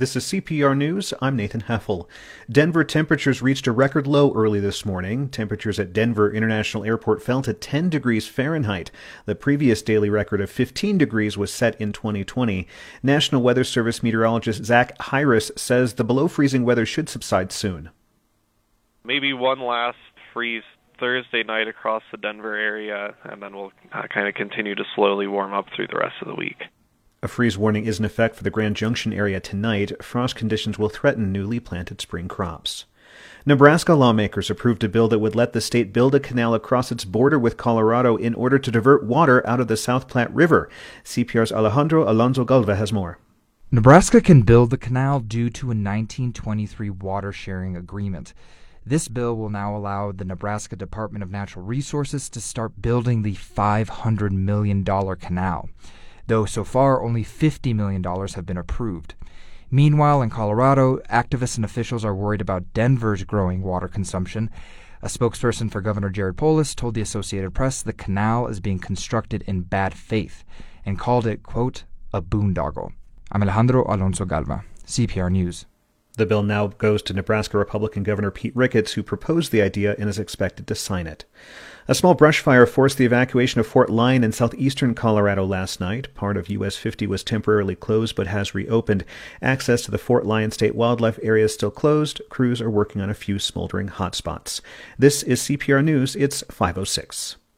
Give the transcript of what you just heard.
This is CPR News. I'm Nathan Heffel. Denver temperatures reached a record low early this morning. Temperatures at Denver International Airport fell to 10 degrees Fahrenheit. The previous daily record of 15 degrees was set in 2020. National Weather Service meteorologist Zach Hyras says the below-freezing weather should subside soon. Maybe one last freeze Thursday night across the Denver area, and then we'll kind of continue to slowly warm up through the rest of the week. A freeze warning is in effect for the Grand Junction area tonight. Frost conditions will threaten newly planted spring crops. Nebraska lawmakers approved a bill that would let the state build a canal across its border with Colorado in order to divert water out of the South Platte River. CPR's Alejandro Alonso Galva has more. Nebraska can build the canal due to a 1923 water-sharing agreement. This bill will now allow the Nebraska Department of Natural Resources to start building the $500 million canal, though so far only $50 million have been approved. Meanwhile, in Colorado, activists and officials are worried about Denver's growing water consumption. A spokesperson for Governor Jared Polis told the Associated Press the canal is being constructed in bad faith and called it, quote, a boondoggle. I'm Alejandro Alonso Galva, CPR News. The bill now goes to Nebraska Republican Governor Pete Ricketts, who proposed the idea and is expected to sign it. A small brush fire forced the evacuation of Fort Lyon in southeastern Colorado last night. Part of US 50 was temporarily closed but has reopened. Access to the Fort Lyon State Wildlife Area is still closed. Crews are working on a few smoldering hotspots. This is CPR News. It's 5:06.